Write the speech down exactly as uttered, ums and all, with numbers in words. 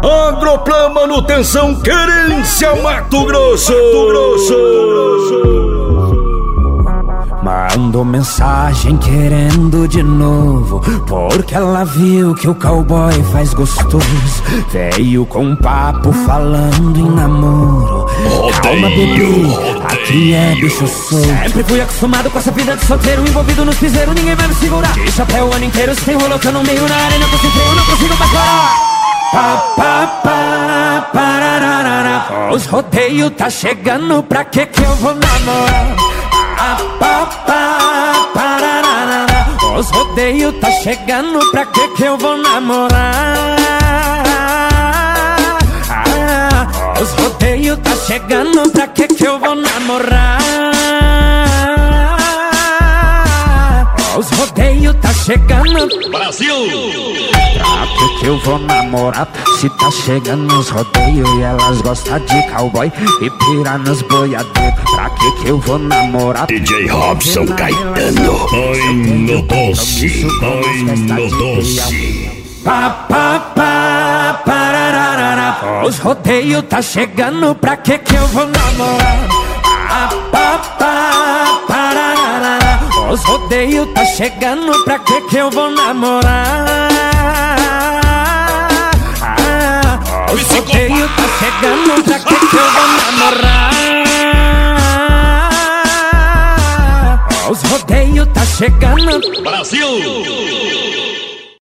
Agroplan Manutenção Querência Mato Grosso. Mato Grosso. Mandou mensagem querendo de novo, porque ela viu que o cowboy faz gostoso. Veio com um papo falando em namoro. Calma, bebê, aqui é bicho solto. Sempre fui acostumado com essa vida de solteiro, envolvido nos piseiros, ninguém vai me segurar. De chapéu o ano inteiro, se tem rolo, eu no meio na arena, tô sem freio, não consigo mais parar. Pa, pa, pa, parararara. Os rodeios tá chegando, pra que que eu vou namorar? Pa, pa, pa, parararara. Os rodeios tá chegando, pra que que eu vou namorar? Ah, os rodeios tá chegando, pra que que eu vou namorar? Os rodeios tá chegando, Brasil! pra que que eu vou namorar? Se tá chegando os rodeios e elas gostam de cowboy e pira nos boiadeiros, pra que que eu vou namorar? D J Robson Caetano. Ai no doce, ai no doce. Pa, pa, pa, parararara. Os rodeios tá chegando, pra que que eu vou namorar? Pa, pa, pa, parararara. Os rodeios tá chegando, pra que que eu vou namorar? Ah, os rodeios tá chegando, pra que que eu vou namorar? Os rodeios tá chegando, Brasil!